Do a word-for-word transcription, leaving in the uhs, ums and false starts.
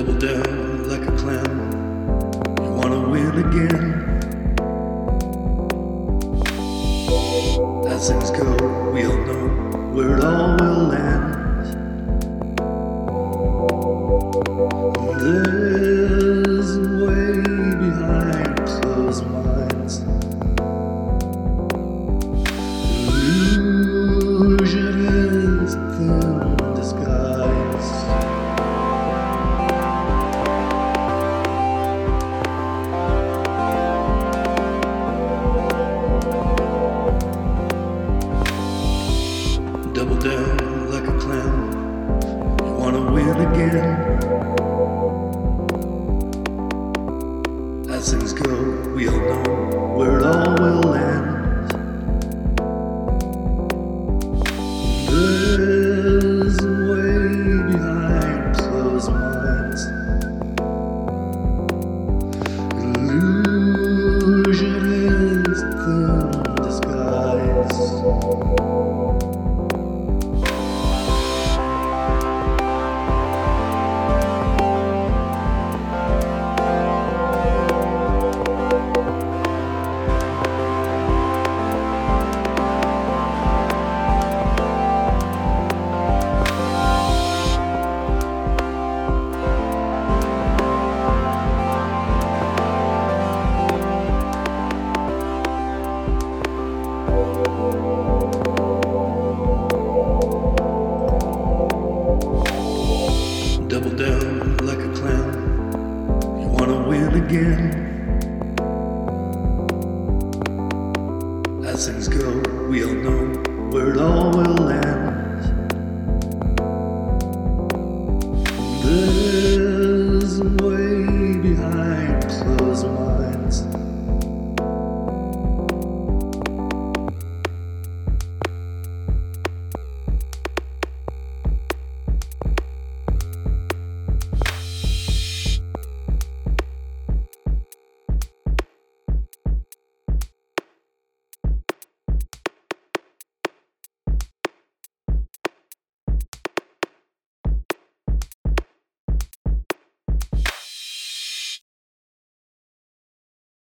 Double down like a clown. You wanna win again. As things go, we all know where it all will end. There's a way behind closed minds. Illusion is a thin disguise. Double down like a clown. You wanna win again. As things go, we all know where it all will end. There's a way behind closed minds. Illusion is a thin disguise. Double down like a clown. You wanna win again.